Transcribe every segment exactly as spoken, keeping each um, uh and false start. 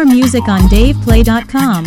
music on dave play dot com.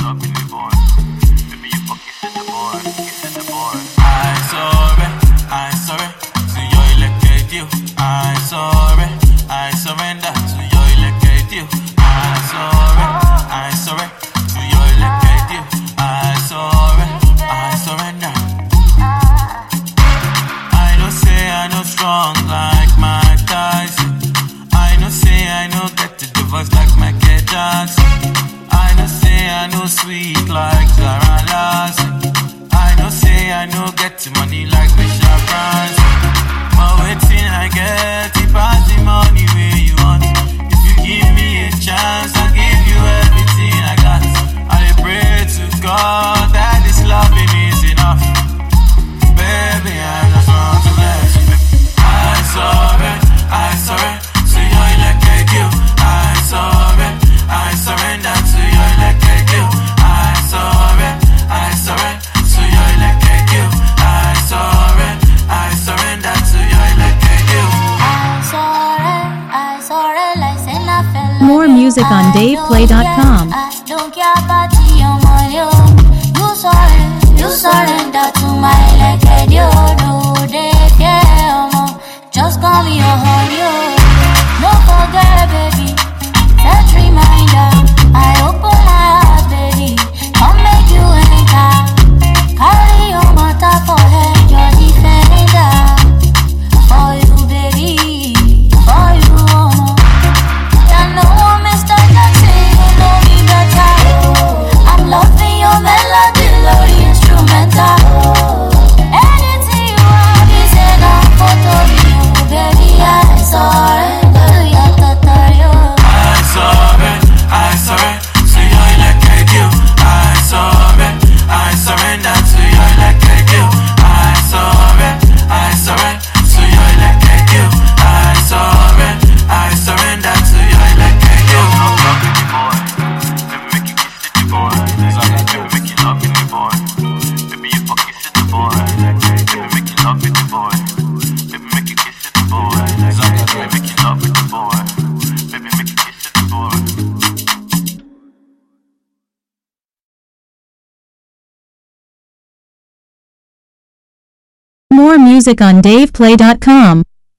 Like Mike Tyson, I know say I know get to the voice like Michael Jackson. I know say I know sweet like Zara Larson. I know say I know get to money like Michelle Branson. But waiting I get it pass the money where you want. If you give me a chance, I'll give you everything I got. I pray to God that this loving is enough. Baby, I just want to bless you. I surrender, I surrender to your electric you. I surrender, I surrender to your electric you. I surrender, I surrender to your electric you. I surrender, I surrender to your electric you. I surrender, I surrender like say I fell. More music on dave play dot com. I don't care about your money. You surrender, you surrender to my electric you. No, they care more. Just call me your honey, oh. No forget, baby. That reminder. I open my heart, baby. Come make you enter. Carry your matter for head, your defender. For you, baby. For you, oh. I know Mister Jackson, you know me better. I'm loving your melody, love the instrumental. Anything you want, is enough for me. Baby, I surrender to your total. I surrender, I surrender to your electric you. I surrender, I surrender to your electric you. I surrender, I surrender to your electric you. I surrender, I surrender to your electric you. Baby, make you kiss it, boy. Baby, make you love it, boy. Baby, you fuck kiss it, boy. Baby, make you love it, boy. Baby, make you kiss it, boy. Baby, make you love it, boy. Baby, make you kiss it, boy. More music on dave play dot com.